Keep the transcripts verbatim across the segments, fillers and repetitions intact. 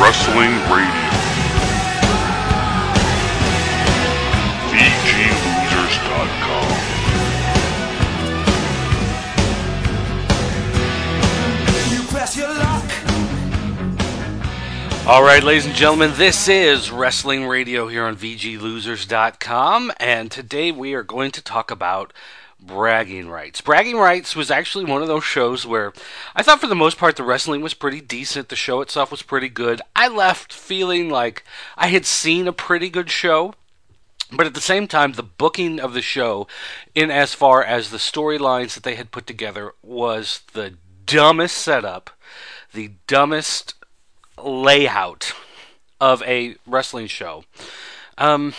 Wrestling Radio. V G Losers dot com. Alright, ladies and gentlemen, this is Wrestling Radio here on V G Losers dot com, and today we are going to talk about Bragging Rights. Bragging Rights was actually one of those shows where I thought for the most part the wrestling was pretty decent, the show itself was pretty good. I left feeling like I had seen a pretty good show, but at the same time the booking of the show, in as far as the storylines that they had put together, was the dumbest setup, the dumbest layout of a wrestling show. Um,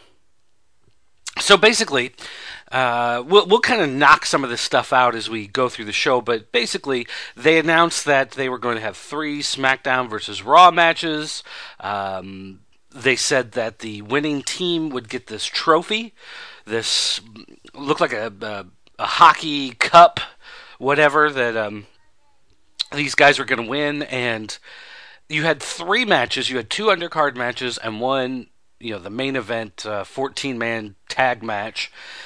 so basically, uh, we'll, we'll kind of knock some of this stuff out as we go through the show, but basically, they announced that they were going to have three SmackDown versus Raw matches. Um, they said that the winning team would get this trophy. This looked like a, a, a hockey cup, whatever, that um, these guys were going to win, and you had three matches. You had two undercard matches and one, you know, the main event, uh, fourteen-man tag match.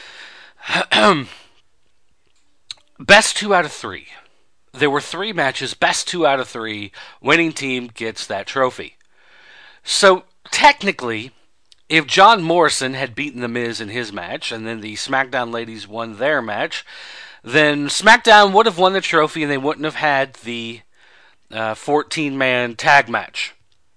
Best two out of three. There were three matches. Best two out of three. Winning team gets that trophy. So, technically, if John Morrison had beaten The Miz in his match, and then the SmackDown ladies won their match, then SmackDown would have won the trophy, and they wouldn't have had the Uh, fourteen-man tag match.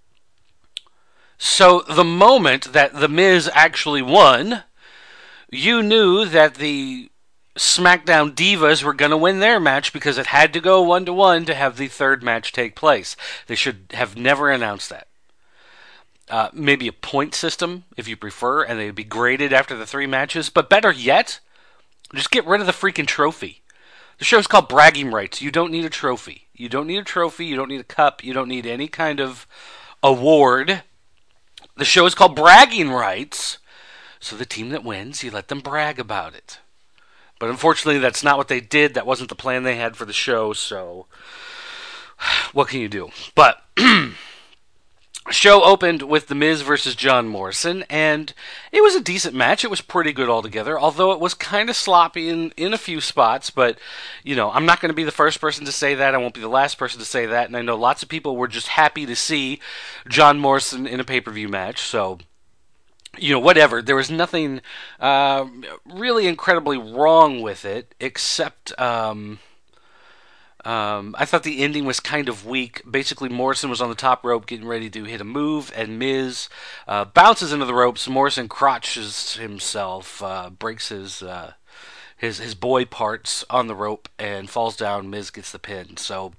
So the moment that The Miz actually won, you knew that the SmackDown Divas were going to win their match because it had to go one-to-one to have the third match take place. They should have never announced that. Uh, maybe a point system, if you prefer, and they'd be graded after the three matches. But better yet, just get rid of the freaking trophy. The show's called Bragging Rights. You don't need a trophy. You don't need a trophy. You don't need a cup. You don't need any kind of award. The show is called Bragging Rights. So the team that wins, you let them brag about it. But unfortunately, that's not what they did. That wasn't the plan they had for the show. So what can you do? But show opened with The Miz versus John Morrison, and it was a decent match. It was pretty good altogether, although it was kind of sloppy in, in a few spots, but, you know, I'm not going to be the first person to say that. I won't be the last person to say that, and I know lots of people were just happy to see John Morrison in a pay-per-view match, so, you know, whatever. There was nothing uh, really incredibly wrong with it, except Um, Um, I thought the ending was kind of weak. Basically, Morrison was on the top rope getting ready to hit a move, and Miz uh, bounces into the ropes. Morrison crotches himself, uh, breaks his, uh, his his boy parts on the rope, and falls down. Miz gets the pin. So,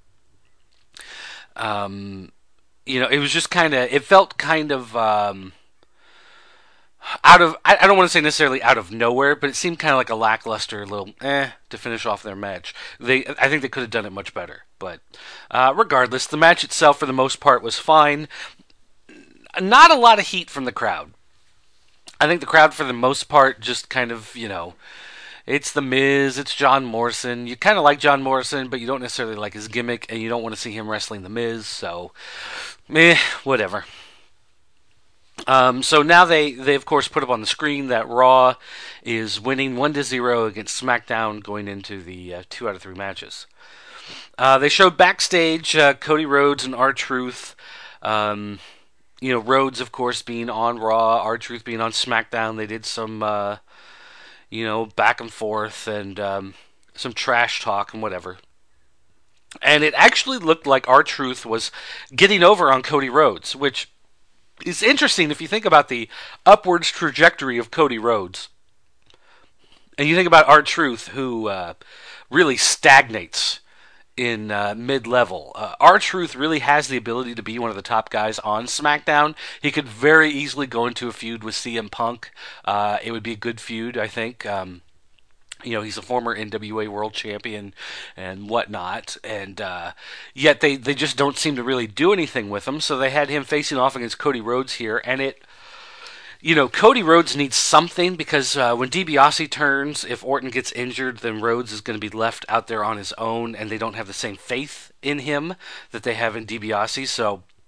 um, you know, it was just kind of, it felt kind of um, out of, I, I don't want to say necessarily out of nowhere, but it seemed kind of like a lackluster little eh to finish off their match. They, I think they could have done it much better. But uh, regardless, the match itself for the most part was fine. Not a lot of heat from the crowd. I think the crowd for the most part just kind of, you know, it's The Miz, it's John Morrison. You kind of like John Morrison, but you don't necessarily like his gimmick, and you don't want to see him wrestling The Miz, so meh, whatever. Um, so now they, they of course put up on the screen that Raw is winning one to zero against SmackDown going into the uh, two out of three matches. Uh, they showed backstage uh, Cody Rhodes and R-Truth. Um, you know, Rhodes of course being on Raw, R-Truth being on SmackDown. They did some uh, you know, back and forth and um, some trash talk and whatever. And it actually looked like R-Truth was getting over on Cody Rhodes, which it's interesting if you think about the upwards trajectory of Cody Rhodes. And you think about R-Truth, who uh, really stagnates in uh, mid-level. Uh, R-Truth really has the ability to be one of the top guys on SmackDown. He could very easily go into a feud with C M Punk. Uh, it would be a good feud, I think. Um, You know, he's a former N W A world champion and whatnot, and uh, yet they, they just don't seem to really do anything with him, so they had him facing off against Cody Rhodes here, and it, you know, Cody Rhodes needs something, because uh, when DiBiase turns, if Orton gets injured, then Rhodes is going to be left out there on his own, and they don't have the same faith in him that they have in DiBiase, so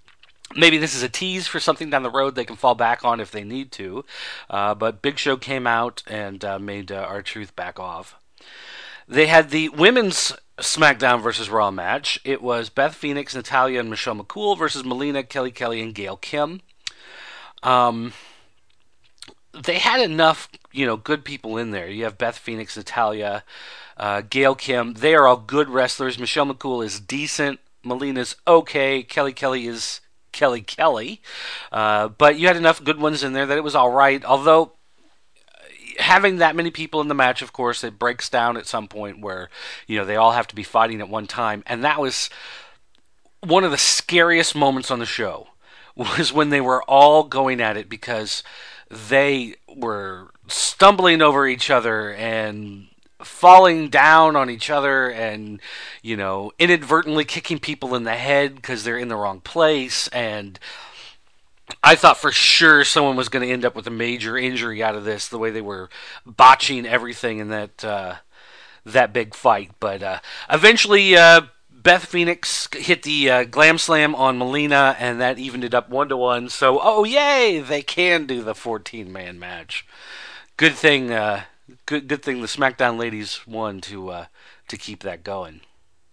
Maybe this is a tease for something down the road they can fall back on if they need to. Uh, but Big Show came out and uh, made uh, R-Truth back off. They had the women's SmackDown versus Raw match. It was Beth Phoenix, Natalya, and Michelle McCool versus Melina, Kelly Kelly, and Gail Kim. Um, they had enough, you know, good people in there. You have Beth Phoenix, Natalya, uh, Gail Kim. They are all good wrestlers. Michelle McCool is decent. Melina's okay. Kelly Kelly is Kelly Kelly. Uh, but you had enough good ones in there that it was all right. Although having that many people in the match, of course, it breaks down at some point where, you know, they all have to be fighting at one time. And that was one of the scariest moments on the show, was when they were all going at it, because they were stumbling over each other and falling down on each other and, you know, inadvertently kicking people in the head because they're in the wrong place. And I thought for sure someone was going to end up with a major injury out of this, the way they were botching everything in that uh, that big fight. But uh, eventually, uh, Beth Phoenix hit the uh, Glam Slam on Melina, and that evened it up one to one. So, oh yay, they can do the fourteen-man match. Good thing, uh, good good thing the SmackDown ladies won to uh, to keep that going.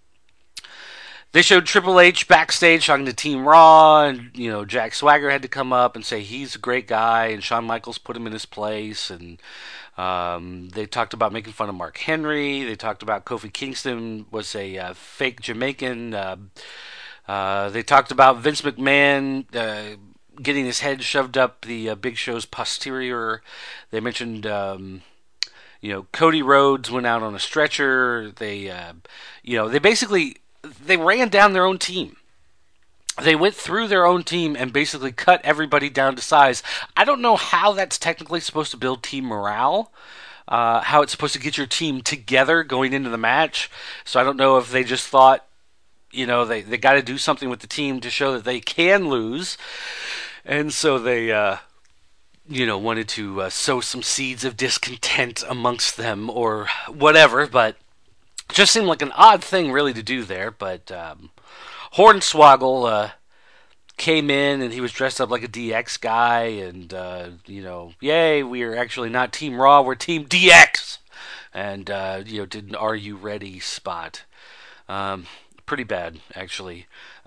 They showed Triple H backstage talking to Team Raw, and, you know, Jack Swagger had to come up and say he's a great guy, and Shawn Michaels put him in his place, and um, they talked about making fun of Mark Henry. They talked about Kofi Kingston was a uh, fake Jamaican. Uh, uh, they talked about Vince McMahon uh, getting his head shoved up the uh, Big Show's posterior. They mentioned, um, you know, Cody Rhodes went out on a stretcher. They, uh, you know, they basically... They ran down their own team. They went through their own team and basically cut everybody down to size. I don't know how that's technically supposed to build team morale, uh, how it's supposed to get your team together going into the match. So I don't know if they just thought, you know, they, they got to do something with the team to show that they can lose. And so they, uh, you know, wanted to uh, sow some seeds of discontent amongst them or whatever, but just seemed like an odd thing really to do there. But um, Hornswoggle uh, came in and he was dressed up like a D X guy, and uh, you know, yay, we are actually not Team Raw, we're Team D X, and uh, you know, did an Are You Ready spot. Um, pretty bad, actually.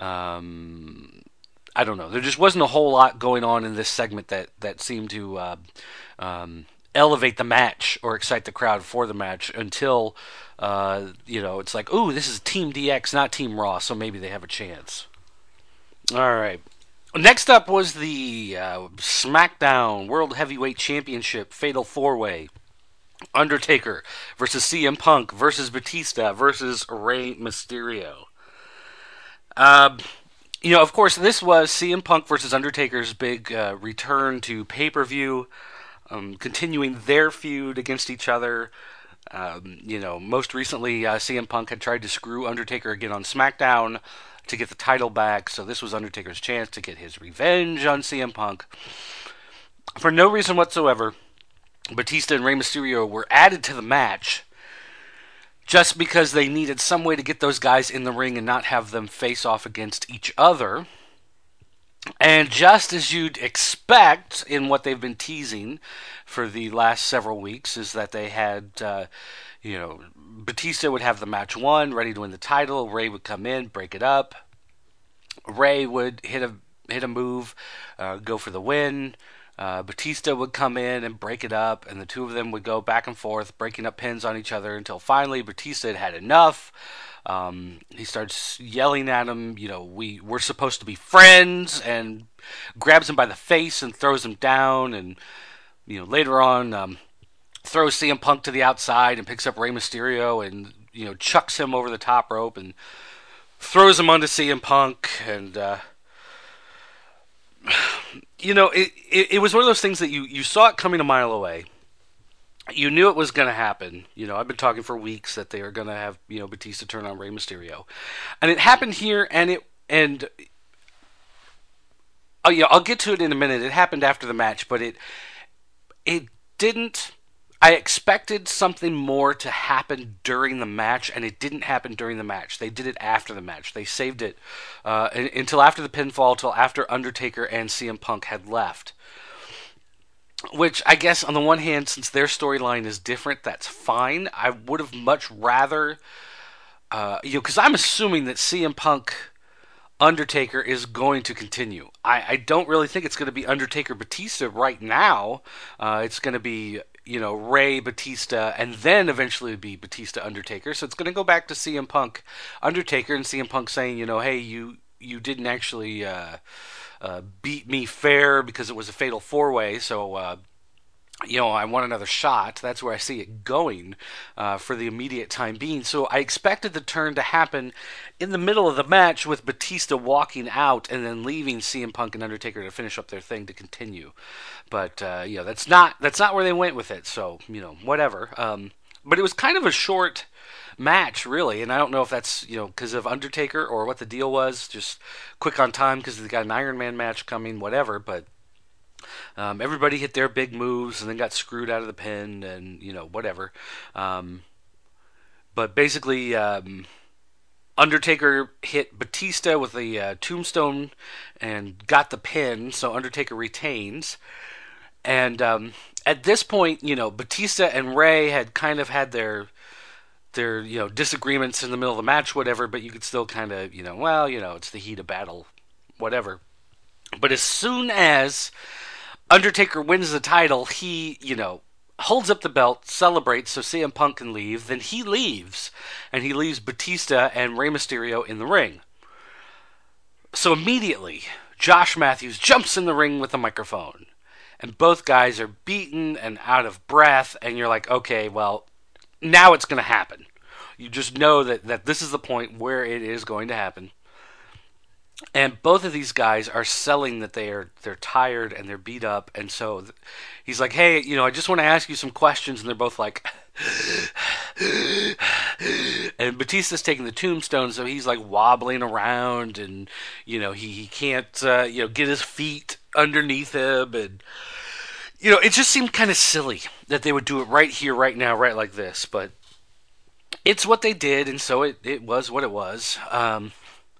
Um, I don't know. There just wasn't a whole lot going on in this segment that that seemed to uh, um, elevate the match or excite the crowd for the match until. Uh, you know, it's like, ooh, this is Team D X, not Team Raw, so maybe they have a chance. All right. Next up was the uh, SmackDown World Heavyweight Championship Fatal four-Way. Undertaker versus C M Punk versus Batista versus Rey Mysterio. Uh, you know, of course, this was C M Punk versus Undertaker's big uh, return to pay-per-view, um, continuing their feud against each other. Um, you know, most recently, uh, C M Punk had tried to screw Undertaker again on SmackDown to get the title back, so this was Undertaker's chance to get his revenge on C M Punk. For no reason whatsoever, Batista and Rey Mysterio were added to the match just because they needed some way to get those guys in the ring and not have them face off against each other. And just as you'd expect in what they've been teasing for the last several weeks, is that they had, uh, you know, Batista would have the match won, ready to win the title. Rey would come in, break it up. Rey would hit a hit a move, uh, go for the win. Uh, Batista would come in and break it up, and the two of them would go back and forth, breaking up pins on each other until finally Batista had had enough. Um, he starts yelling at him, you know, we, we're supposed to be friends, and grabs him by the face and throws him down, and, you know, later on, um, throws C M Punk to the outside and picks up Rey Mysterio and, you know, chucks him over the top rope and throws him onto C M Punk, and, uh, you know, it, it, it was one of those things that you, you saw it coming a mile away. You knew it was going to happen. You know, I've been talking for weeks that they are going to have, you know, Batista turn on Rey Mysterio. And it happened here, and it, and, oh yeah, I'll get to it in a minute. It happened after the match, but it, it didn't I expected something more to happen during the match, and it didn't happen during the match. They did it after the match. They saved it uh, until after the pinfall, until after Undertaker and C M Punk had left. Which I guess, on the one hand, since their storyline is different, that's fine. I would have much rather, uh, you know, because I'm assuming that C M Punk Undertaker is going to continue. I, I don't really think it's going to be Undertaker Batista right now. Uh, it's going to be, you know, Ray Batista, and then eventually be Batista Undertaker. So it's going to go back to C M Punk Undertaker, and C M Punk saying, you know, hey, you you didn't actually uh, uh, beat me fair because it was a fatal four way. So. Uh, you know, I want another shot. That's where I see it going uh, for the immediate time being. So I expected the turn to happen in the middle of the match with Batista walking out and then leaving C M Punk and Undertaker to finish up their thing to continue. But uh, you know, that's not that's not where they went with it. So you know, whatever. Um, but it was kind of a short match, really, and I don't know if that's you know because of Undertaker or what the deal was. Just quick on time because they got an Iron Man match coming, whatever. But Um, everybody hit their big moves and then got screwed out of the pin and, you know, whatever. Um, but basically, um, Undertaker hit Batista with a uh, tombstone and got the pin, so Undertaker retains. And um, at this point, you know, Batista and Ray had kind of had their their you know disagreements in the middle of the match, whatever. But you could still kind of you know, well, you know, it's the heat of battle, whatever. But as soon as Undertaker wins the title, he, you know, holds up the belt, celebrates so C M Punk can leave, then he leaves, and he leaves Batista and Rey Mysterio in the ring. So immediately, Josh Matthews jumps in the ring with a microphone, and both guys are beaten and out of breath, and you're like, okay, well, now it's going to happen. You just know that, that this is the point where it is going to happen. And both of these guys are selling that they are they're tired and they're beat up, and so th- he's like, "Hey, you know, I just want to ask you some questions," and they're both like, and Batista's taking the tombstone, so he's like wobbling around, and you know he he can't uh, you know get his feet underneath him, and you know it just seemed kind of silly that they would do it right here, right now, right like this, but it's what they did, and so it it was what it was. Um,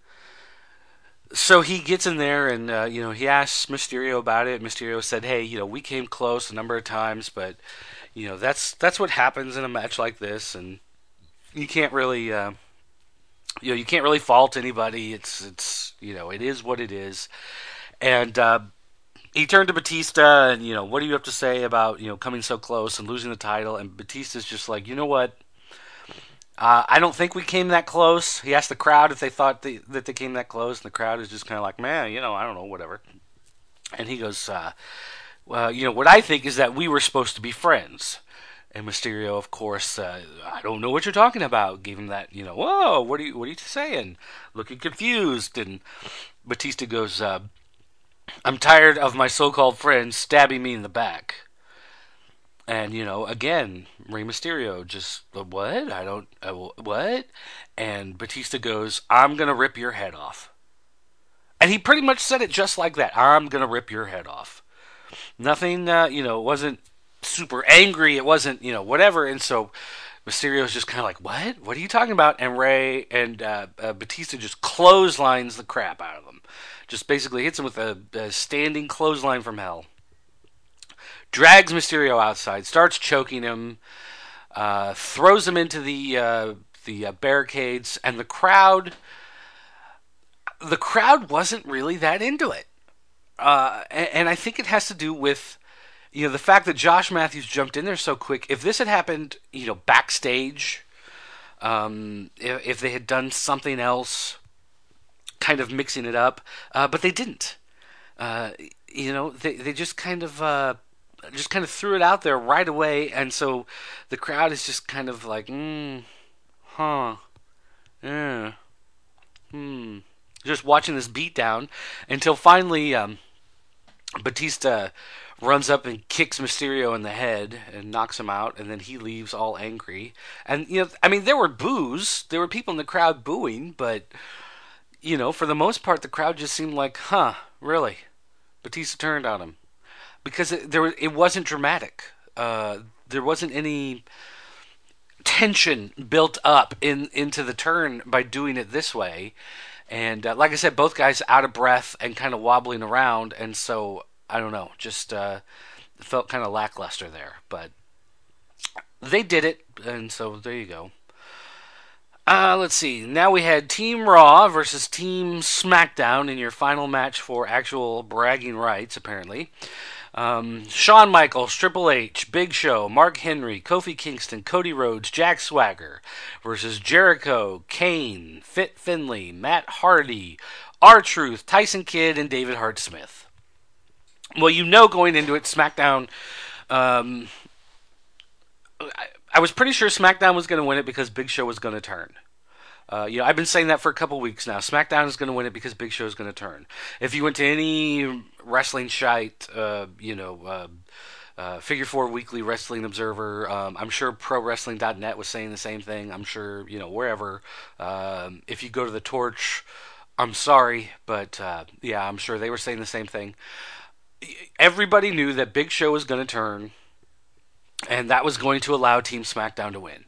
So he gets in there and, uh, you know, he asks Mysterio about it. Mysterio said, hey, you know, we came close a number of times, but, you know, that's that's what happens in a match like this. And you can't really, uh, you know, you can't really fault anybody. It's, it's you know, it is what it is. And uh, he turned to Batista and, you know, what do you have to say about, you know, coming so close and losing the title? And Batista's just like, you know what? Uh, I don't think we came that close. He asked the crowd if they thought they, that they came that close, and the crowd is just kind of like, man, you know, I don't know, whatever. And he goes, uh, well, you know, what I think is that we were supposed to be friends. And Mysterio, of course, uh, I don't know what you're talking about. Gave him that, you know, whoa, what are you, what are you saying? Looking confused. And Batista goes, uh, I'm tired of my so-called friends stabbing me in the back. And, you know, again, Rey Mysterio just, what? I don't, uh, what? And Batista goes, I'm going to rip your head off. And he pretty much said it just like that. I'm going to rip your head off. Nothing, uh, you know, it wasn't super angry. It wasn't, you know, whatever. And so Mysterio's just kind of like, what? What are you talking about? And Ray and uh, uh, Batista just clotheslines the crap out of him. Just basically hits him with a, a standing clothesline from hell. Drags Mysterio outside, starts choking him, uh, throws him into the uh, the uh, barricades, and the crowd, the crowd wasn't really that into it, uh, and, and I think it has to do with, you know, the fact that Josh Matthews jumped in there so quick. If this had happened, you know, backstage, um, if, if they had done something else, kind of mixing it up, uh, but they didn't. Uh, you know, they they just kind of. Uh, just kind of threw it out there right away, and so the crowd is just kind of like, mm, huh, yeah, hmm, just watching this beatdown until finally um, Batista runs up and kicks Mysterio in the head and knocks him out, and then he leaves all angry. And, you know, I mean, there were boos, there were people in the crowd booing, but, you know, for the most part, the crowd just seemed like, huh, really? Batista turned on him. Because it, there, it wasn't dramatic. Uh, there wasn't any tension built up in into the turn by doing it this way. And uh, like I said, both guys out of breath and kind of wobbling around, and so I don't know, just uh, felt kind of lackluster there. But they did it, and so there you go. Uh, let's see. Now we had Team Raw versus Team SmackDown in your final match for actual bragging rights, apparently. Um, Shawn Michaels, Triple H, Big Show, Mark Henry, Kofi Kingston, Cody Rhodes, Jack Swagger versus Jericho, Kane, Fit Finlay, Matt Hardy, R-Truth, Tyson Kidd, and David Hart Smith. Well, you know going into it, SmackDown... Um, I, I was pretty sure SmackDown was going to win it because Big Show was going to turn. Uh, you know, I've been saying that for a couple weeks now. SmackDown is going to win it because Big Show is going to turn. If you went to any wrestling shite, uh, you know, uh, uh, Figure Four Weekly Wrestling Observer, um, I'm sure Pro Wrestling dot net was saying the same thing. I'm sure, you know, wherever. Um, if you go to the Torch, I'm sorry, but uh, yeah, I'm sure they were saying the same thing. Everybody knew that Big Show was going to turn, and that was going to allow Team SmackDown to win.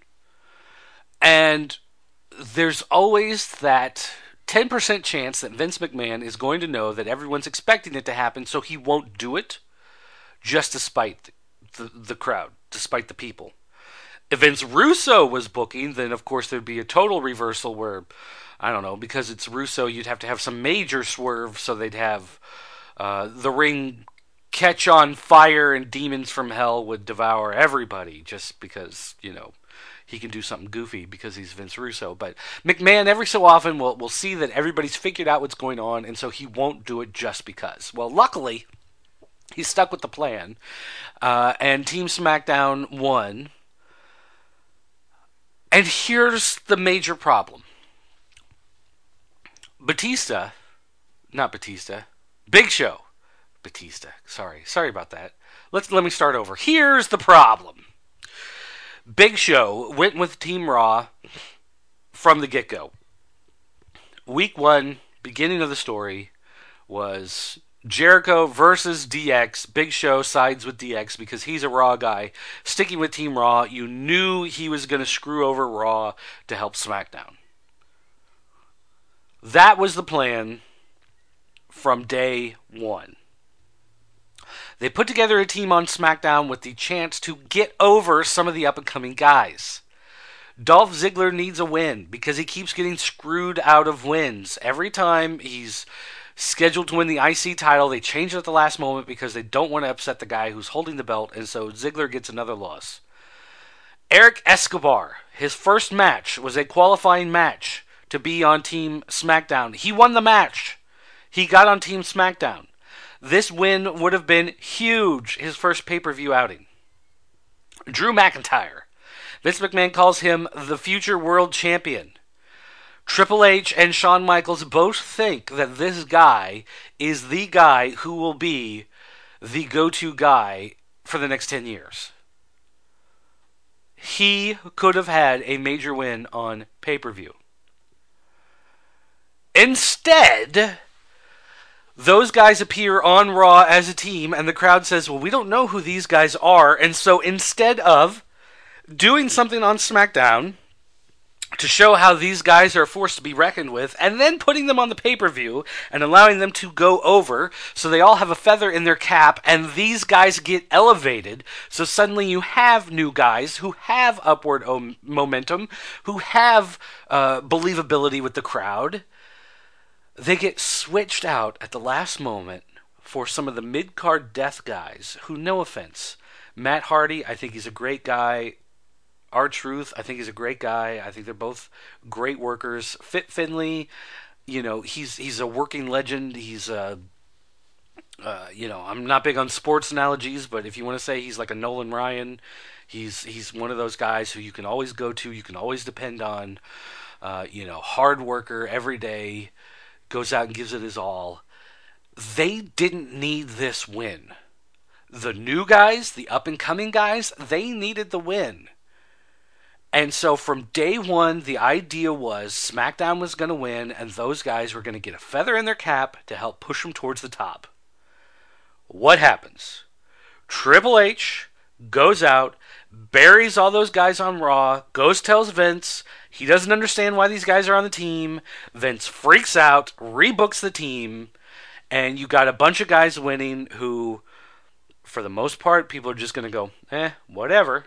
And there's always that ten percent chance that Vince McMahon is going to know that everyone's expecting it to happen, so he won't do it, just despite the, the crowd, despite the people. If Vince Russo was booking, then of course there'd be a total reversal where, I don't know, because it's Russo, you'd have to have some major swerve, so they'd have uh, the ring catch on fire and demons from hell would devour everybody, just because, you know, he can do something goofy because he's Vince Russo. But McMahon, every so often, will will see that everybody's figured out what's going on, and so he won't do it just because. Well, luckily, he's stuck with the plan, uh, and Team SmackDown won. And here's the major problem. Batista, not Batista, Big Show. Batista, sorry. Sorry about that. Let's Let me start over. Here's the problem. Big Show went with Team Raw from the get-go. Week one, beginning of the story, was Jericho versus D X. Big Show sides with D X because he's a Raw guy. Sticking with Team Raw, you knew he was going to screw over Raw to help SmackDown. That was the plan from day one. They put together a team on SmackDown with the chance to get over some of the up-and-coming guys. Dolph Ziggler needs a win because he keeps getting screwed out of wins. Every time he's scheduled to win the I C title, they change it at the last moment because they don't want to upset the guy who's holding the belt, and so Ziggler gets another loss. Eric Escobar, his first match was a qualifying match to be on Team SmackDown. He won the match. He got on Team SmackDown. This win would have been huge, his first pay-per-view outing. Drew McIntyre. Vince McMahon calls him the future world champion. Triple H and Shawn Michaels both think that this guy is the guy who will be the go-to guy for the next ten years. He could have had a major win on pay-per-view. Instead, those guys appear on Raw as a team, and the crowd says, well, we don't know who these guys are, and so instead of doing something on SmackDown to show how these guys are a force to be reckoned with, and then putting them on the pay-per-view and allowing them to go over so they all have a feather in their cap, and these guys get elevated, so suddenly you have new guys who have upward om- momentum, who have uh, believability with the crowd. They get switched out at the last moment for some of the mid-card death guys who, no offense, Matt Hardy, I think he's a great guy. R-Truth, I think he's a great guy. I think they're both great workers. Fit Finlay, you know, he's he's a working legend. He's uh, uh, you know, I'm not big on sports analogies, but if you want to say he's like a Nolan Ryan, he's he's one of those guys who you can always go to, you can always depend on. Uh, you know, hard worker every day. Goes out and gives it his all. They didn't need this win. The new guys, the up-and-coming guys, they needed the win. And so from day one, the idea was SmackDown was going to win, and those guys were going to get a feather in their cap to help push them towards the top. What happens? Triple H goes out, buries all those guys on Raw, goes tells Vince. He doesn't understand why these guys are on the team. Vince freaks out, rebooks the team, and you got a bunch of guys winning who, for the most part, people are just going to go, eh, whatever.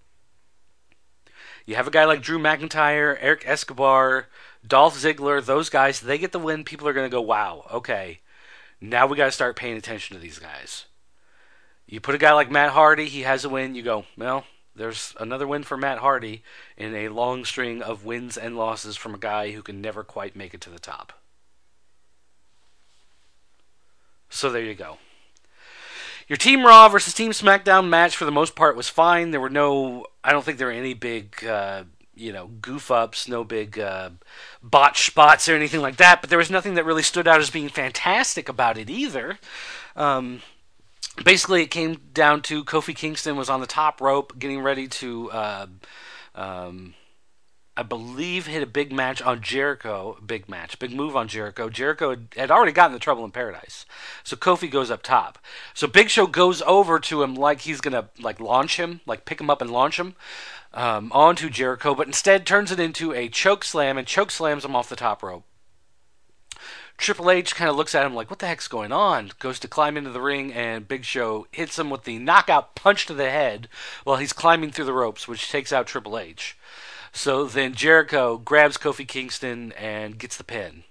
You have a guy like Drew McIntyre, Eric Escobar, Dolph Ziggler, those guys, they get the win. People are going to go, wow, okay, now we got to start paying attention to these guys. You put a guy like Matt Hardy, he has a win, you go, well, there's another win for Matt Hardy in a long string of wins and losses from a guy who can never quite make it to the top. So there you go. Your Team Raw versus Team SmackDown match, for the most part, was fine. There were no, I don't think there were any big, uh, you know, goof-ups, no big uh, botch spots or anything like that, but there was nothing that really stood out as being fantastic about it either. Um, basically, it came down to Kofi Kingston was on the top rope getting ready to, uh, um, I believe, hit a big match on Jericho. Big match, big move on Jericho. Jericho had, had already gotten the Trouble in Paradise, so Kofi goes up top. So Big Show goes over to him like he's gonna like launch him, like pick him up and launch him um, onto Jericho, but instead turns it into a choke slam and choke slams him off the top rope. Triple H kind of looks at him like, what the heck's going on? Goes to climb into the ring, and Big Show hits him with the knockout punch to the head while he's climbing through the ropes, which takes out Triple H. So then Jericho grabs Kofi Kingston and gets the pin.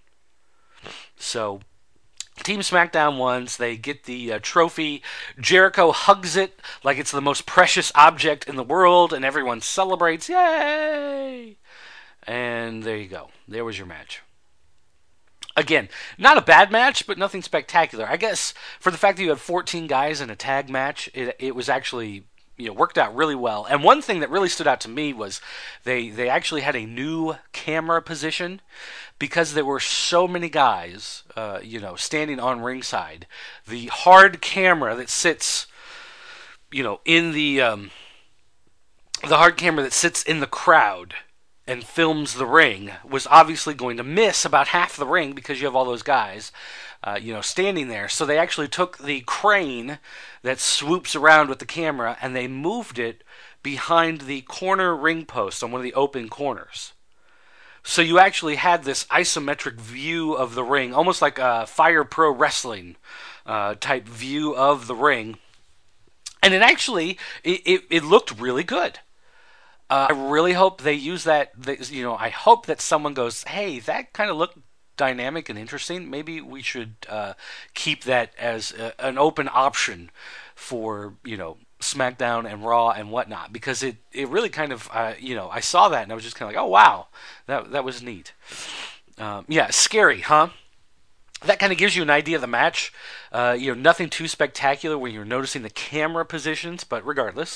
So Team SmackDown wins. They get the uh, trophy. Jericho hugs it like it's the most precious object in the world, and everyone celebrates. Yay! And there you go. There was your match. Again, not a bad match, but nothing spectacular. I guess for the fact that you had fourteen guys in a tag match, it, it was actually, you know, worked out really well. And one thing that really stood out to me was they they actually had a new camera position because there were so many guys, uh, you know, standing on ringside. The hard camera that sits, you know, in the um, the hard camera that sits in the crowd and films the ring was obviously going to miss about half the ring because you have all those guys, uh, you know, standing there. So they actually took the crane that swoops around with the camera and they moved it behind the corner ring post on one of the open corners. So you actually had this isometric view of the ring, almost like a Fire Pro Wrestling uh, type view of the ring. And it actually, it, it, it looked really good. Uh, I really hope they use that, you know, I hope that someone goes, hey, that kind of looked dynamic and interesting. Maybe we should uh, keep that as a, an open option for, you know, SmackDown and Raw and whatnot. Because it, it really kind of, uh, you know, I saw that and I was just kind of like, oh, wow, that, that was neat. Um, yeah, scary, huh? That kind of gives you an idea of the match. Uh, you know, nothing too spectacular when you're noticing the camera positions, but regardless.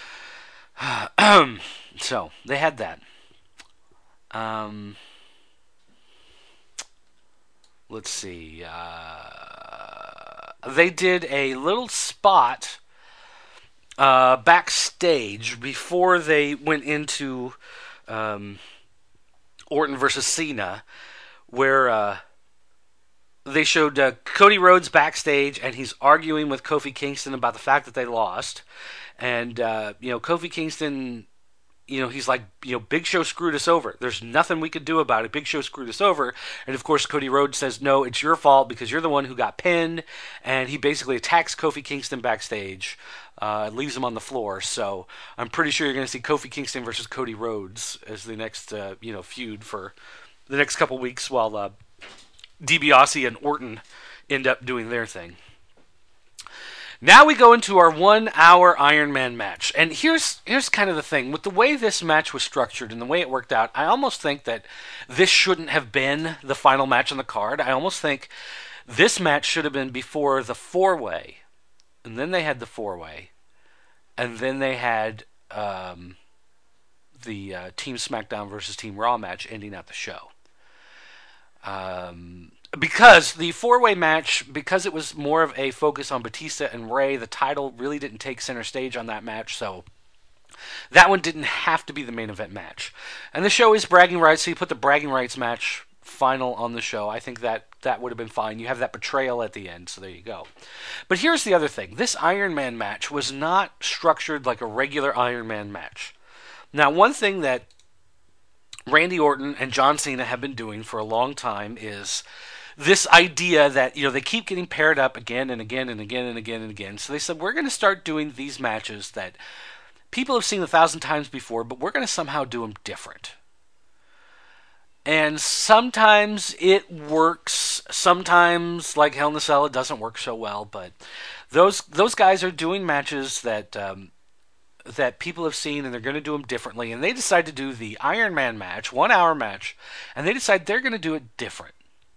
So, they had that. Um, let's see. Uh, they did a little spot uh, backstage before they went into um, Orton versus Cena, where uh, they showed uh, Cody Rhodes backstage, and he's arguing with Kofi Kingston about the fact that they lost. And, uh, you know, Kofi Kingston, you know, he's like, you know, Big Show screwed us over. There's nothing we could do about it. Big Show screwed us over. And, of course, Cody Rhodes says, no, it's your fault because you're the one who got pinned. And he basically attacks Kofi Kingston backstage, uh, leaves him on the floor. So I'm pretty sure you're going to see Kofi Kingston versus Cody Rhodes as the next, uh, you know, feud for the next couple weeks while uh, DiBiase and Orton end up doing their thing. Now we go into our one-hour Iron Man match. And here's here's kind of the thing. With the way this match was structured and the way it worked out, I almost think that this shouldn't have been the final match on the card. I almost think this match should have been before the four-way. And then they had the four-way. And then they had um, the uh, Team SmackDown versus Team Raw match ending out the show. Um... Because the four-way match, because it was more of a focus on Batista and Rey, the title really didn't take center stage on that match, so that one didn't have to be the main event match. And the show is bragging rights, so you put the bragging rights match final on the show. I think that that would have been fine. You have that betrayal at the end, so there you go. But here's the other thing. This Iron Man match was not structured like a regular Iron Man match. Now, one thing that Randy Orton and John Cena have been doing for a long time is this idea that, you know, they keep getting paired up again and again and again and again and again. So they said, we're going to start doing these matches that people have seen a thousand times before, but we're going to somehow do them different. And sometimes it works. Sometimes, like Hell in a Cell, it doesn't work so well. But those those guys are doing matches that um, that people have seen, and they're going to do them differently. And they decide to do the Iron Man match, one hour match, and they decide they're going to do it different.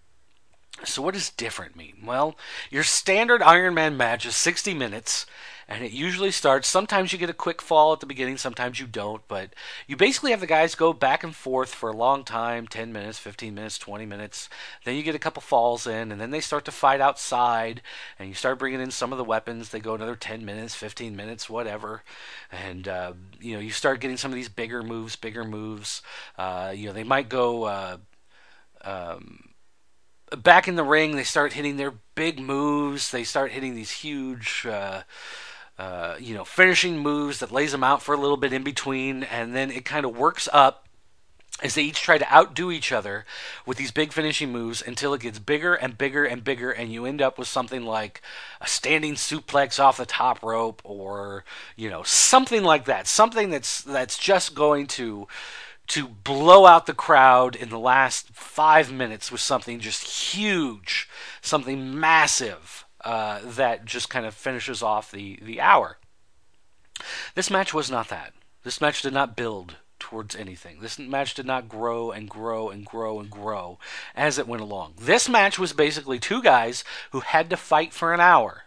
So what does different mean? Well, your standard Iron Man match is sixty minutes, and it usually starts, sometimes you get a quick fall at the beginning, sometimes you don't, but you basically have the guys go back and forth for a long time, ten minutes, fifteen minutes, twenty minutes, then you get a couple falls in, and then they start to fight outside, and you start bringing in some of the weapons, they go another ten minutes, fifteen minutes, whatever, and, uh, you know, you start getting some of these bigger moves, bigger moves, uh, you know, they might go, uh, um, back in the ring, they start hitting their big moves. They start hitting these huge, uh, uh, you know, finishing moves that lays them out for a little bit in between, and then it kind of works up as they each try to outdo each other with these big finishing moves until it gets bigger and bigger and bigger, and you end up with something like a standing suplex off the top rope, or, you know, something like that. Something that's that's just going to to blow out the crowd in the last five minutes with something just huge, something massive, uh, that just kind of finishes off the, the hour. This match was not that. This match did not build towards anything. This match did not grow and grow and grow and grow as it went along. This match was basically two guys who had to fight for an hour.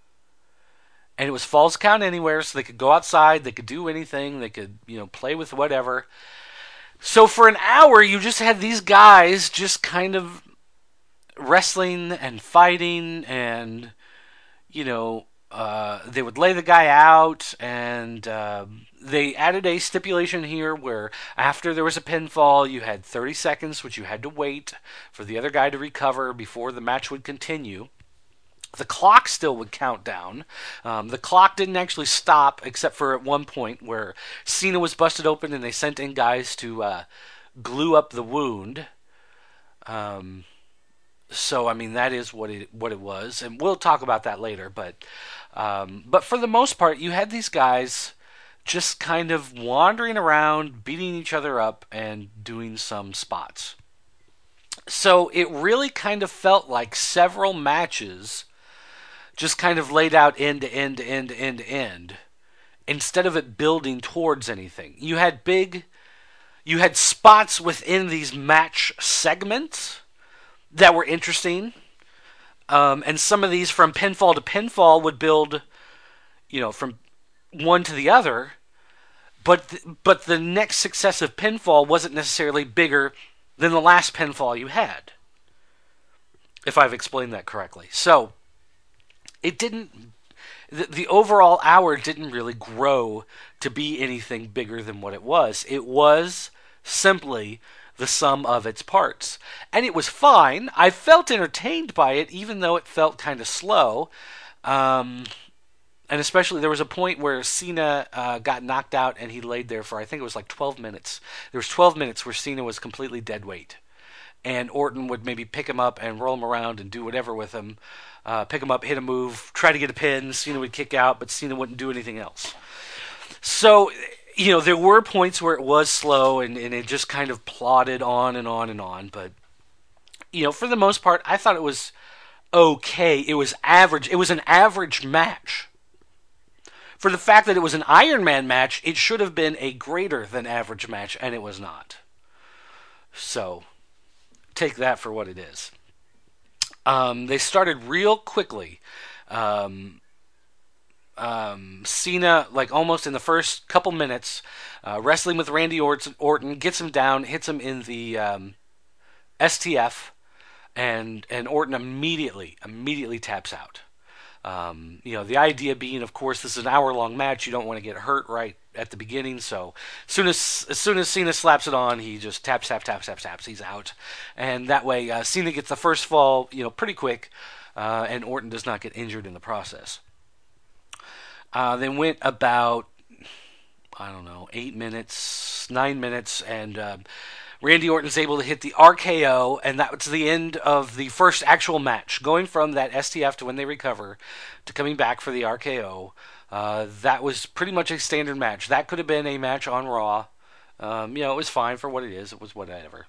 And it was Falls Count Anywhere, so they could go outside, they could do anything, they could, you know, play with whatever. So for an hour, you just had these guys just kind of wrestling and fighting, and, you know, uh, they would lay the guy out, and uh, they added a stipulation here where after there was a pinfall, you had thirty seconds, which you had to wait for the other guy to recover before the match would continue. The clock still would count down. Um, the clock didn't actually stop, except for at one point where Cena was busted open and they sent in guys to uh, glue up the wound. Um, so, I mean, that is what it what it was, and we'll talk about that later. But, um, but for the most part, you had these guys just kind of wandering around, beating each other up, and doing some spots. So it really kind of felt like several matches just kind of laid out end to end to end to end to end, instead of it building towards anything. You had big, you had spots within these match segments that were interesting, um, and some of these from pinfall to pinfall would build, you know, from one to the other, but th- but the next successive pinfall wasn't necessarily bigger than the last pinfall you had, if I've explained that correctly. So it didn't, the, the overall hour didn't really grow to be anything bigger than what it was. It was simply the sum of its parts. And it was fine. I felt entertained by it, even though it felt kind of slow. Um, and especially, there was a point where Cena uh, got knocked out and he laid there for, I think it was like twelve minutes. There was twelve minutes where Cena was completely dead weight. And Orton would maybe pick him up and roll him around and do whatever with him. Uh, pick him up, hit a move, try to get a pin. Cena would kick out, but Cena wouldn't do anything else. So, you know, there were points where it was slow and, and it just kind of plodded on and on and on. But, you know, for the most part, I thought it was okay. It was average. It was an average match. For the fact that it was an Iron Man match, it should have been a greater than average match, and it was not. So, take that for what it is. Um, they started real quickly. Um, um, Cena, like almost in the first couple minutes, uh, wrestling with Randy Orton, gets him down, hits him in the um, S T F, and and Orton immediately, immediately taps out. Um, you know, the idea being, of course, this is an hour-long match. You don't want to get hurt right at the beginning. So as soon as as soon as Cena slaps it on, he just taps, tap, taps, taps, taps. He's out, and that way uh, Cena gets the first fall, you know, pretty quick, uh, and Orton does not get injured in the process. Uh, they went about I don't know eight minutes, nine minutes, and uh, Randy Orton's able to hit the R K O, and that was the end of the first actual match. Going from that S T F to when they recover to coming back for the R K O, uh, that was pretty much a standard match. That could have been a match on Raw. Um, you know, it was fine for what it is. It was whatever.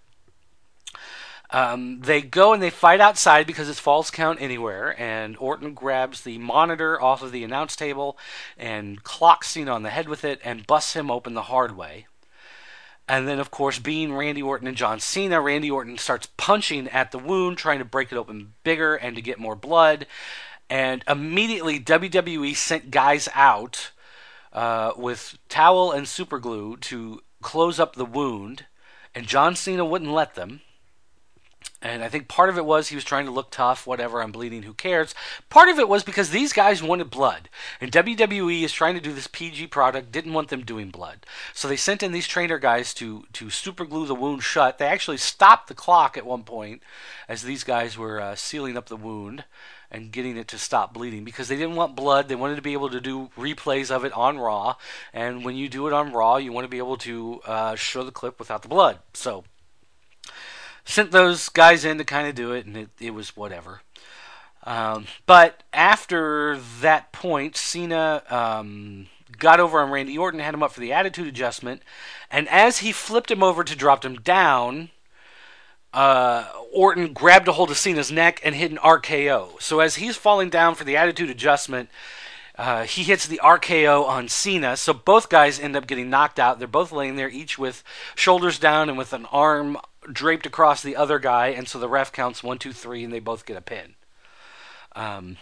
Um, they go and they fight outside because it's Falls Count Anywhere, and Orton grabs the monitor off of the announce table and clocks Cena on the head with it and busts him open the hard way. And then, of course, being Randy Orton and John Cena, Randy Orton starts punching at the wound, trying to break it open bigger and to get more blood. And immediately, W W E sent guys out uh, with towel and super glue to close up the wound. And John Cena wouldn't let them. And I think part of it was he was trying to look tough, whatever, I'm bleeding, who cares. Part of it was because these guys wanted blood. And W W E is trying to do this P G product, didn't want them doing blood. So they sent in these trainer guys to, to super glue the wound shut. They actually stopped the clock at one point as these guys were uh, sealing up the wound and getting it to stop bleeding because they didn't want blood. They wanted to be able to do replays of it on Raw. And when you do it on Raw, you want to be able to uh, show the clip without the blood. So sent those guys in to kind of do it, and it, it was whatever. Um, but after that point, Cena um, got over on Randy Orton, had him up for the attitude adjustment, and as he flipped him over to drop him down, uh, Orton grabbed a hold of Cena's neck and hit an R K O. So as he's falling down for the attitude adjustment, Uh, he hits the R K O on Cena, so both guys end up getting knocked out. They're both laying there, each with shoulders down and with an arm draped across the other guy, and so the ref counts one, two, three, and they both get a pin. Um,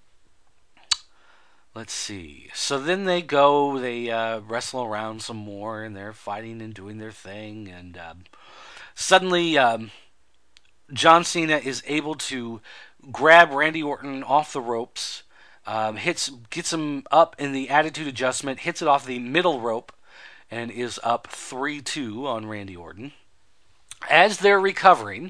let's see. So then they go, they uh, wrestle around some more, and they're fighting and doing their thing, and uh, suddenly um, John Cena is able to grab Randy Orton off the ropes. Um, hits, gets him up in the attitude adjustment, hits it off the middle rope, and is up three two on Randy Orton. As they're recovering,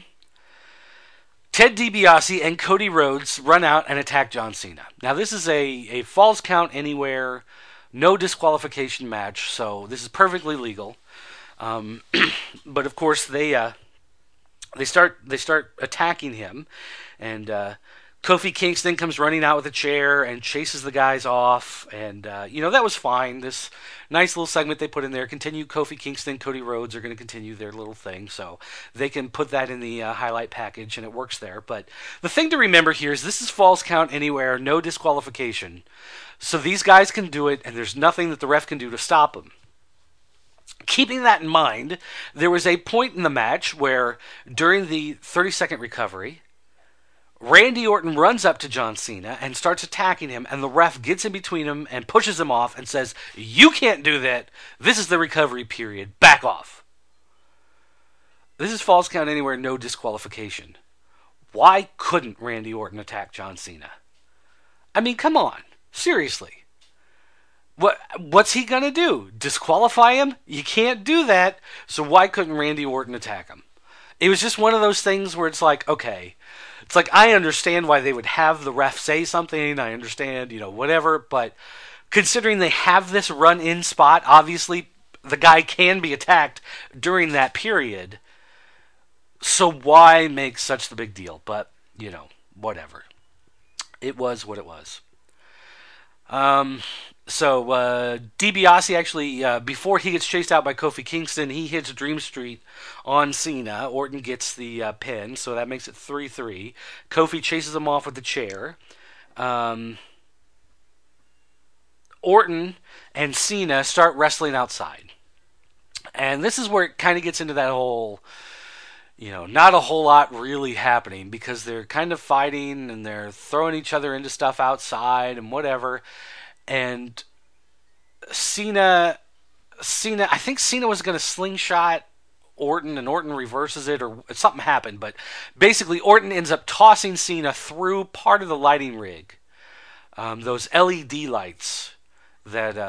Ted DiBiase and Cody Rhodes run out and attack John Cena. Now, this is a, a Falls Count Anywhere, no disqualification match, so this is perfectly legal. Um, but of course, they uh, they start they start attacking him, and uh, Kofi Kingston comes running out with a chair and chases the guys off, and uh, you know, that was fine. This nice little segment they put in there. Continue. Kofi Kingston, Cody Rhodes are going to continue their little thing, so they can put that in the uh, highlight package, and it works there. But the thing to remember here is this is Falls Count Anywhere, no disqualification. So these guys can do it, and there's nothing that the ref can do to stop them. Keeping that in mind, there was a point in the match where, during the thirty-second recovery, Randy Orton runs up to John Cena and starts attacking him, and the ref gets in between him and pushes him off and says, "You can't do that. This is the recovery period. Back off." This is Falls Count Anywhere, no disqualification. Why couldn't Randy Orton attack John Cena? I mean, come on. Seriously. What What's he going to do? Disqualify him? You can't do that. So why couldn't Randy Orton attack him? It was just one of those things where it's like, okay, it's like, I understand why they would have the ref say something. I understand, you know, whatever. But considering they have this run-in spot, obviously the guy can be attacked during that period. So why make such the big deal? But, you know, whatever. It was what it was. Um... So, uh, DiBiase actually, uh, before he gets chased out by Kofi Kingston, he hits Dream Street on Cena. Orton gets the uh, pin, so that makes it three three. Kofi chases him off with the chair. Um, Orton and Cena start wrestling outside. And this is where it kind of gets into that whole, you know, not a whole lot really happening, because they're kind of fighting and they're throwing each other into stuff outside and whatever. And Cena, Cena, I think Cena was going to slingshot Orton, and Orton reverses it, or something happened. But basically, Orton ends up tossing Cena through part of the lighting rig. Um, those L E D lights that uh,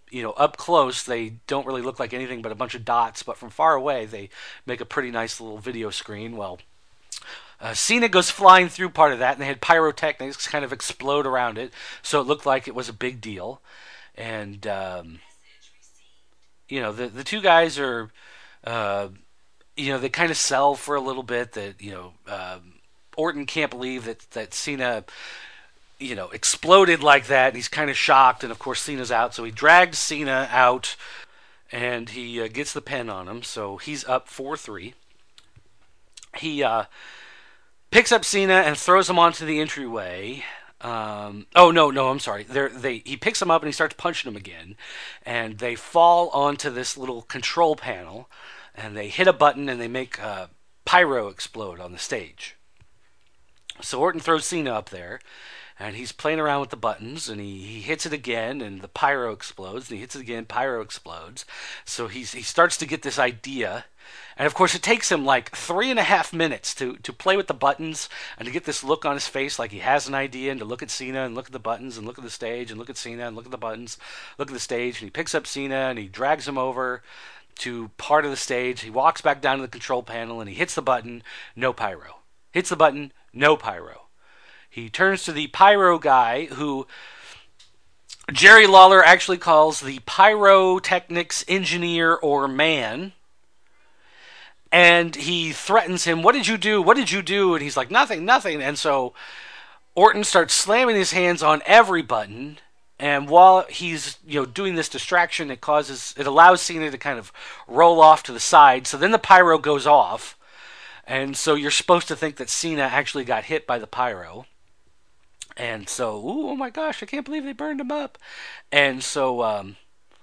you know, up close, they don't really look like anything but a bunch of dots, but from far away, they make a pretty nice little video screen. Well, uh, Cena goes flying through part of that, and they had pyrotechnics kind of explode around it, so it looked like it was a big deal. And, um, you know, the, the two guys are, uh, you know, they kind of sell for a little bit that, you know, um, Orton can't believe that, that Cena, you know, exploded like that. He's kind of shocked, and of course Cena's out, so he drags Cena out, and he uh, gets the pin on him, so he's up four three. He uh, picks up Cena and throws him onto the entryway. Um, oh no, no, I'm sorry. They're, they he picks him up and he starts punching him again, and they fall onto this little control panel, and they hit a button and they make uh, pyro explode on the stage. So Orton throws Cena up there, and he's playing around with the buttons, and he, he hits it again, and the pyro explodes, and he hits it again, pyro explodes. So he's, he starts to get this idea, and of course it takes him like three and a half minutes to, to play with the buttons, and to get this look on his face like he has an idea, and to look at Cena, and look at the buttons, and look at the stage, and look at Cena, and look at the buttons, look at the stage, and he picks up Cena, and he drags him over to part of the stage. He walks back down to the control panel, and he hits the button, no pyro. Hits the button, no pyro. He turns to the pyro guy, who Jerry Lawler actually calls the pyrotechnics engineer or man. And he threatens him, what did you do? What did you do? And he's like, nothing, nothing. And so Orton starts slamming his hands on every button. And while he's, you know, doing this distraction, it causes, it allows Cena to kind of roll off to the side. So then the pyro goes off. And so you're supposed to think that Cena actually got hit by the pyro. And so, ooh, oh my gosh, I can't believe they burned him up. And so um,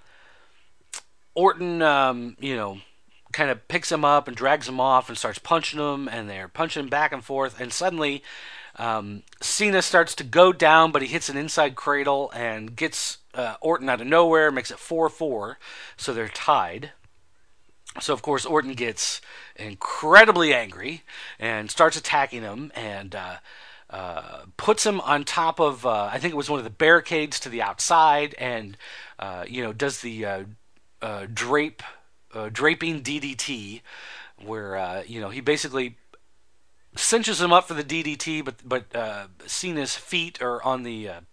Orton, um, you know, kind of picks him up and drags him off and starts punching him. And they're punching him back and forth. And suddenly um, Cena starts to go down, but he hits an inside cradle and gets uh, Orton out of nowhere, makes it four four. So they're tied. So, of course, Orton gets incredibly angry and starts attacking him and uh, uh, puts him on top of, uh, I think it was one of the barricades to the outside, and, uh, you know, does the uh, uh, drape, uh, draping D D T, where, uh, you know, he basically cinches him up for the D D T, but, but uh, Cena's feet are on the... Uh,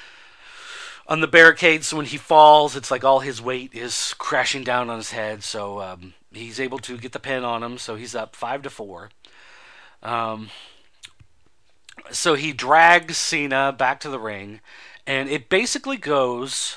on the barricades, so when he falls, it's like all his weight is crashing down on his head. So um, he's able to get the pin on him. So he's up five to four. Um, so he drags Cena back to the ring, and it basically goes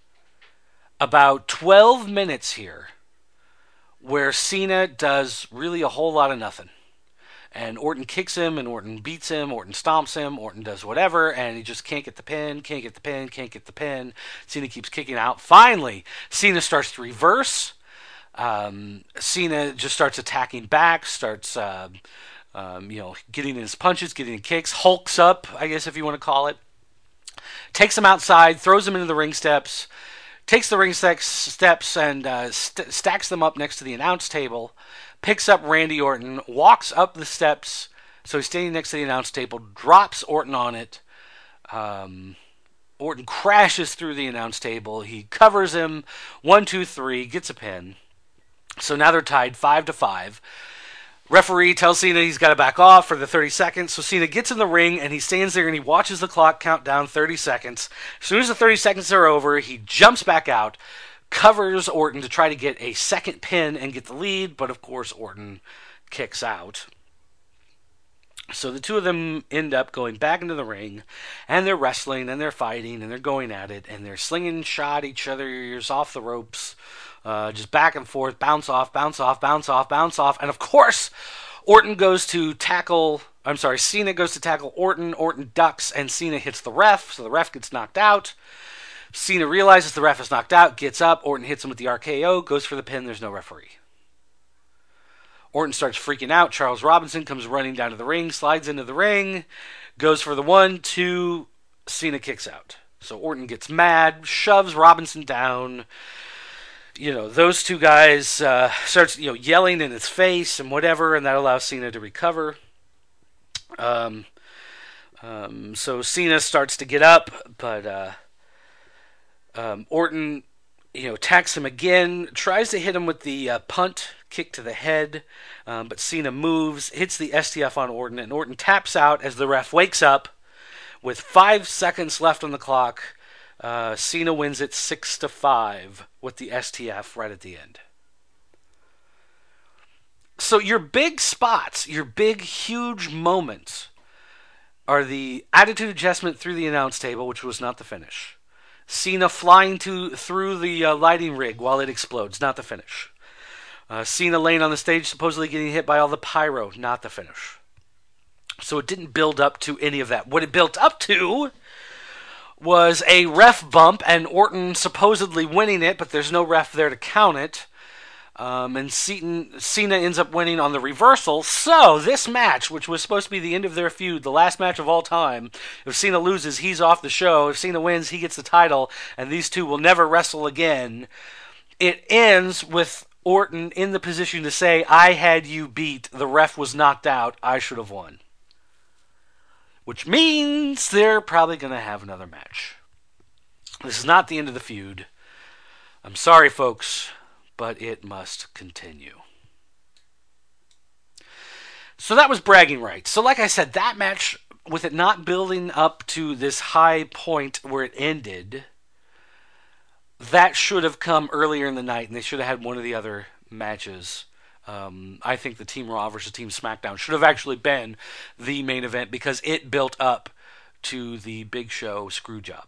about twelve minutes here, where Cena does really a whole lot of nothing. And Orton kicks him, and Orton beats him, Orton stomps him, Orton does whatever, and he just can't get the pin, can't get the pin, can't get the pin. Cena keeps kicking out. Finally, Cena starts to reverse. Um, Cena just starts attacking back, starts, uh, um, you know, getting in his punches, getting in kicks, hulks up, I guess if you want to call it. Takes him outside, throws him into the ring steps, takes the ring steps and uh, st- stacks them up next to the announce table. Picks up Randy Orton, walks up the steps, so he's standing next to the announce table, drops Orton on it. Um, Orton crashes through the announce table. He covers him, one, two, three, gets a pin. So now they're tied five to five. Referee tells Cena he's got to back off for the thirty seconds. So Cena gets in the ring, and he stands there, and he watches the clock count down thirty seconds. As soon as the thirty seconds are over, he jumps back out, covers Orton to try to get a second pin and get the lead, but of course Orton kicks out. So the two of them end up going back into the ring, and they're wrestling, and they're fighting, and they're going at it, and they're slinging shot each other's off the ropes, uh, just back and forth, bounce off, bounce off, bounce off, bounce off, and of course Orton goes to tackle, I'm sorry, Cena goes to tackle Orton, Orton ducks, and Cena hits the ref, so the ref gets knocked out. Cena realizes the ref is knocked out, gets up, Orton hits him with the R K O, goes for the pin, there's no referee. Orton starts freaking out, Charles Robinson comes running down to the ring, slides into the ring, goes for the one, two, Cena kicks out. So Orton gets mad, shoves Robinson down, you know, those two guys uh, starts, you know, yelling in his face and whatever, and that allows Cena to recover. Um, um, so Cena starts to get up, but... Uh, Um, Orton you know, attacks him again, tries to hit him with the uh, punt kick to the head, um, but Cena moves, hits the S T F on Orton, and Orton taps out as the ref wakes up with five seconds left on the clock. Uh, Cena wins it six to five with the S T F right at the end. So your big spots, your big, huge moments are the attitude adjustment through the announce table, which was not the finish. Cena flying to through the uh, lighting rig while it explodes, not the finish. Uh, Cena laying on the stage, supposedly getting hit by all the pyro, not the finish. So it didn't build up to any of that. What it built up to was a ref bump and Orton supposedly winning it, but there's no ref there to count it. Um, and Cena, Cena ends up winning on the reversal. So this match, which was supposed to be the end of their feud, the last match of all time, if Cena loses, he's off the show. If Cena wins, he gets the title, and these two will never wrestle again. It ends with Orton in the position to say, I had you beat. The ref was knocked out. I should have won. Which means they're probably going to have another match. This is not the end of the feud. I'm sorry, folks, but it must continue. So that was bragging rights. So like I said, that match, with it not building up to this high point where it ended, that should have come earlier in the night, and they should have had one of the other matches. Um, I think the Team Raw versus Team SmackDown should have actually been the main event because it built up to the Big Show screw job.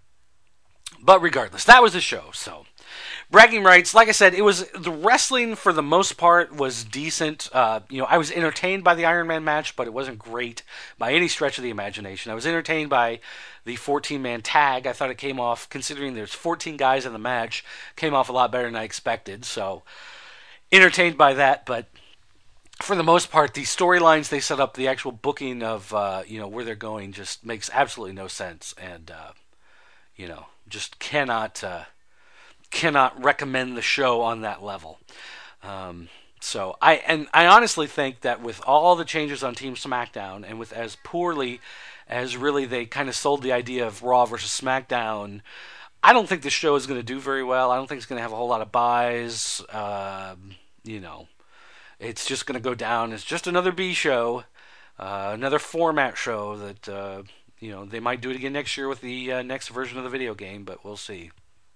But regardless, that was the show. So, bragging rights, like I said, it was the wrestling for the most part was decent. Uh, you know, I was entertained by the Iron Man match, but it wasn't great by any stretch of the imagination. I was entertained by the fourteen-man tag. I thought it came off, considering there's fourteen guys in the match, came off a lot better than I expected. So, entertained by that, but for the most part, the storylines they set up, the actual booking of uh, you know where they're going, just makes absolutely no sense, and uh, you know just cannot uh, cannot recommend the show on that level. Um, so I and I honestly think that with all the changes on Team SmackDown, and with as poorly as really they kind of sold the idea of Raw versus SmackDown, I don't think the show is going to do very well. I don't think it's going to have a whole lot of buys. Uh, you know, it's just going to go down as just another B show, uh, another format show that, uh, you know, they might do it again next year with the uh, next version of the video game, but we'll see.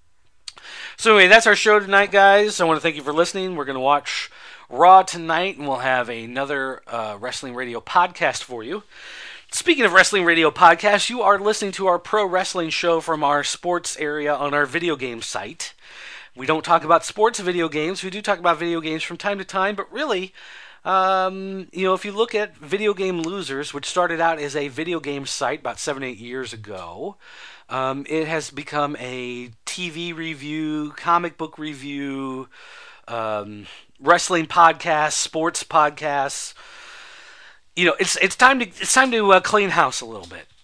So anyway, that's our show tonight, guys. I want to thank you for listening. We're going to watch Raw tonight, and we'll have another uh, Wrestling Radio podcast for you. Speaking of Wrestling Radio podcasts, you are listening to our pro wrestling show from our sports area on our video game site. We don't talk about sports video games. We do talk about video games from time to time, but really, um, you know, if you look at Video Game Losers, which started out as a video game site about seven, eight years ago, um, it has become a T V review, comic book review, um, wrestling podcast, sports podcasts. You know, it's it's time to it's time to uh, clean house a little bit.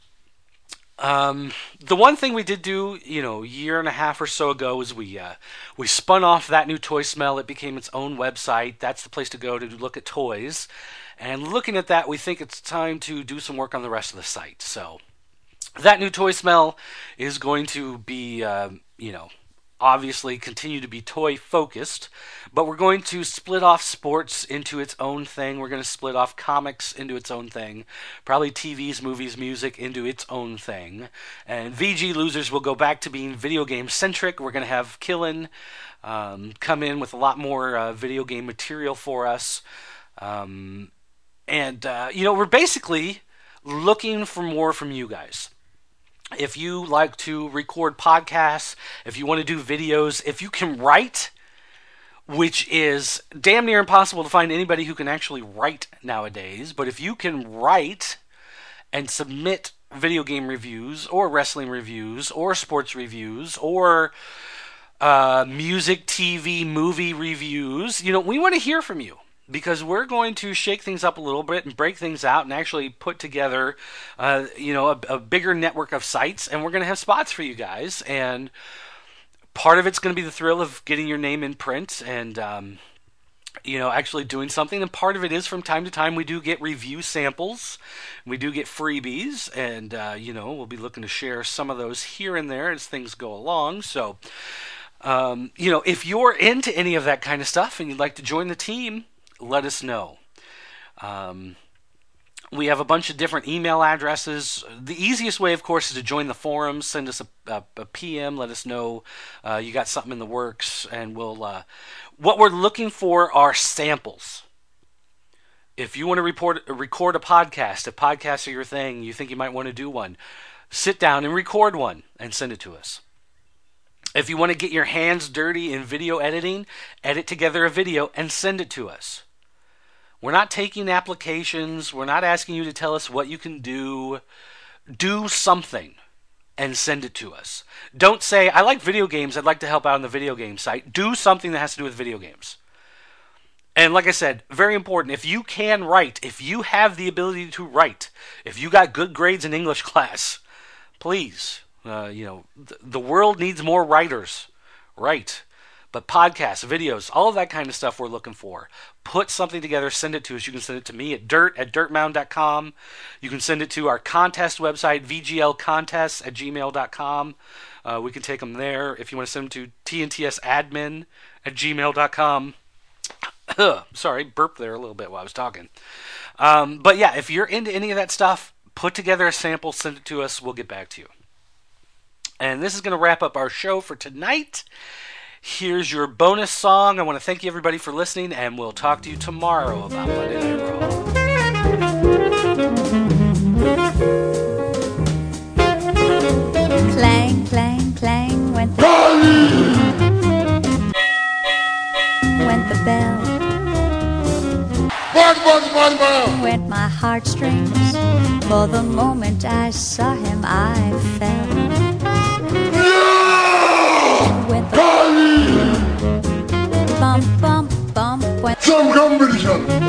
Um, the one thing we did do, you know, a year and a half or so ago was we uh, we spun off That New Toy Smell. It became its own website. That's the place to go to look at toys. And looking at that, we think it's time to do some work on the rest of the site. So, That New Toy Smell is going to be, uh, you know, obviously continue to be toy focused, but we're going to split off sports into its own thing. We're going to split off comics into its own thing, probably T Vs, movies, music into its own thing. And V G Losers will go back to being video game centric. We're going to have Killin um, come in with a lot more uh, video game material for us. Um, and, uh, you know, we're basically looking for more from you guys. If you like to record podcasts, if you want to do videos, if you can write, which is damn near impossible to find anybody who can actually write nowadays, but if you can write and submit video game reviews or wrestling reviews or sports reviews or uh, music, T V, movie reviews, you know, we want to hear from you. Because we're going to shake things up a little bit and break things out and actually put together, uh, you know, a, a bigger network of sites, and we're going to have spots for you guys. And part of it's going to be the thrill of getting your name in print and, um, you know, actually doing something. And part of it is from time to time we do get review samples, we do get freebies, and uh, you know, we'll be looking to share some of those here and there as things go along. So. Um, you know, if you're into any of that kind of stuff and you'd like to join the team, let us know. Um, we have a bunch of different email addresses. The easiest way, of course, is to join the forums. Send us a, a, a P M. Let us know uh, you got something in the works, and we'll. Uh, what we're looking for are samples. If you want to report, record a podcast, if podcasts are your thing, you think you might want to do one, sit down and record one and send it to us. If you want to get your hands dirty in video editing, edit together a video and send it to us. We're not taking applications. We're not asking you to tell us what you can do. Do something and send it to us. Don't say, I like video games. I'd like to help out on the video game site. Do something that has to do with video games. And like I said, very important, if you can write, if you have the ability to write, if you got good grades in English class, please, uh, you know, th- the world needs more writers. Write. But podcasts, videos, all of that kind of stuff we're looking for. Put something together, send it to us. You can send it to me at dirt at dirtmound dot com. You can send it to our contest website, v g l contests at gmail dot com. Uh, we can take them there. If you want to send them to t n t s admin at gmail dot com. Sorry, burped there a little bit while I was talking. Um, but yeah, if you're into any of that stuff, put together a sample, send it to us. We'll get back to you. And this is going to wrap up our show for tonight. Here's your bonus song. I want to thank you everybody for listening, and we'll talk to you tomorrow about Monday Night Raw. Clang, clang, clang went the, went the bell. Bang, bang, bang, bang. Went my heartstrings. For the moment I saw him, I fell. Went the bump, bump, bump. Went Some competition.